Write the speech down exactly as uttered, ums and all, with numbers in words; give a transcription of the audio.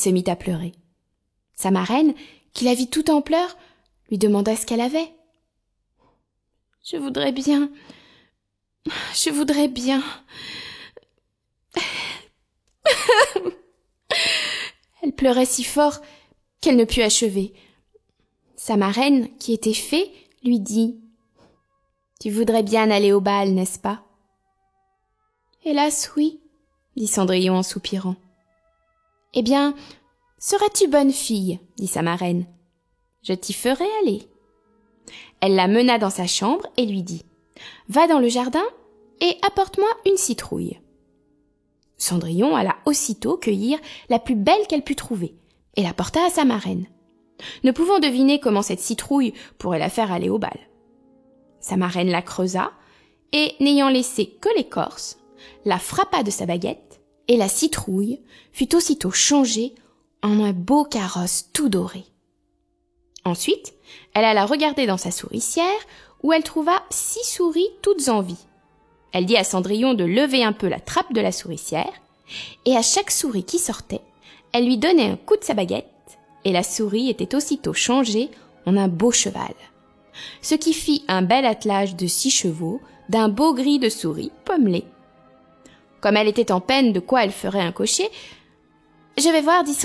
se mit à pleurer. Sa marraine, qui la vit toute en pleurs, lui demanda ce qu'elle avait. « Je voudrais bien, je voudrais bien. » Elle pleurait si fort qu'elle ne put achever. Sa marraine, qui était fée, lui dit « Tu voudrais bien aller au bal, n'est-ce pas ?» « Hélas, oui, » dit Cendrillon en soupirant. « Eh bien, serais-tu bonne fille ?» dit sa marraine. « Je t'y ferai aller. » Elle la mena dans sa chambre et lui dit « Va dans le jardin et apporte-moi une citrouille. » Cendrillon alla aussitôt cueillir la plus belle qu'elle put trouver et la porta à sa marraine, ne pouvant deviner comment cette citrouille pourrait la faire aller au bal. Sa marraine la creusa et, n'ayant laissé que l'écorce, la frappa de sa baguette et la citrouille fut aussitôt changée en un beau carrosse tout doré. Ensuite, elle alla regarder dans sa souricière où elle trouva six souris toutes en vie. Elle dit à Cendrillon de lever un peu la trappe de la souricière et à chaque souris qui sortait, elle lui donnait un coup de sa baguette et la souris était aussitôt changée en un beau cheval, ce qui fit un bel attelage de six chevaux d'un beau gris de souris pommelé. Comme elle était en peine de quoi elle ferait un cocher, « Je vais voir, dit